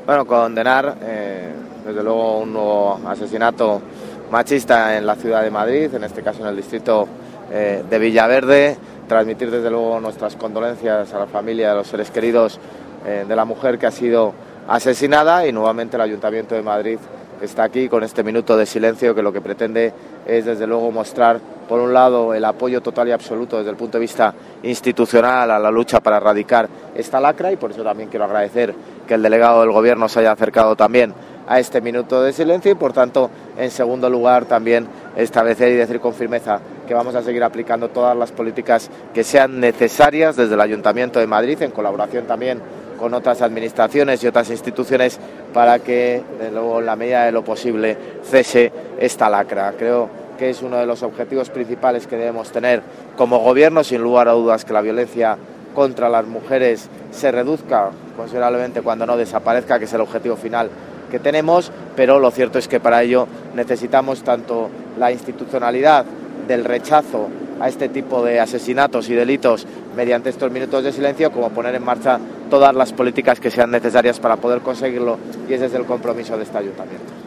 Bueno, condenar desde luego un nuevo asesinato machista en la ciudad de Madrid, en este caso en el distrito de Villaverde, transmitir desde luego nuestras condolencias a la familia de los seres queridos de la mujer que ha sido asesinada, y nuevamente el Ayuntamiento de Madrid está aquí con este minuto de silencio que lo que pretende es desde luego mostrar por un lado el apoyo total y absoluto desde el punto de vista institucional a la lucha para erradicar esta lacra, y por eso también quiero agradecer que el delegado del Gobierno se haya acercado también a este minuto de silencio, y por tanto en segundo lugar también establecer y decir con firmeza que vamos a seguir aplicando todas las políticas que sean necesarias desde el Ayuntamiento de Madrid, en colaboración también con otras administraciones y otras instituciones, para que, desde luego, en la medida de lo posible, cese esta lacra. Creo que es uno de los objetivos principales que debemos tener como Gobierno, sin lugar a dudas, que la violencia contra las mujeres se reduzca considerablemente, cuando no desaparezca, que es el objetivo final que tenemos, pero lo cierto es que para ello necesitamos tanto la institucionalidad del rechazo a este tipo de asesinatos y delitos mediante estos minutos de silencio, como poner en marcha todas las políticas que sean necesarias para poder conseguirlo, y ese es el compromiso de este Ayuntamiento.